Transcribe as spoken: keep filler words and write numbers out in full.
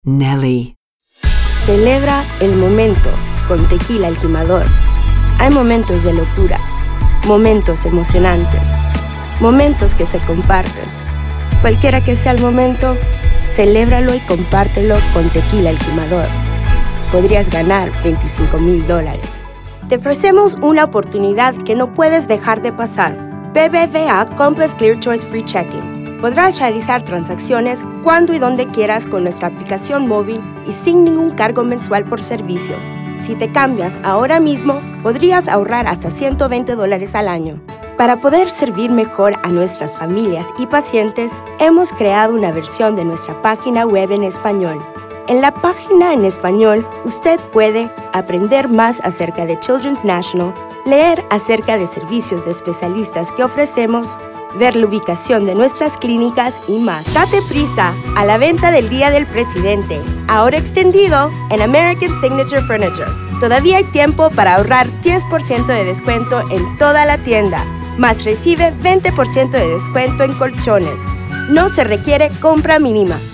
Nelly. Celebra el momento con Tequila El Jimador. Hay momentos de locura, momentos emocionantes, momentos que se comparten. Cualquiera que sea el momento, celébralo y compártelo con Tequila El Jimador. Podrías ganar veinticinco mil dólares. Te ofrecemos una oportunidad que no puedes dejar de pasar. B B V A Compass Clear Choice Free Checking. Podrás realizar transacciones cuando y donde quieras con nuestra aplicación móvil y sin ningún cargo mensual por servicios. Si te cambias ahora mismo, podrías ahorrar hasta ciento veinte dólares al año. Para poder servir mejor a nuestras familias y pacientes, hemos creado una versión de nuestra página web en español. En la página en español, usted puede aprender más acerca de Children's National, leer acerca de servicios de especialistas que ofrecemos, ver la ubicación de nuestras clínicas y más. Date prisa a la venta del Día del Presidente, ahora extendido en American Signature Furniture. Todavía hay tiempo para ahorrar diez por ciento de descuento en toda la tienda, más recibe veinte por ciento de descuento en colchones. No se requiere compra mínima.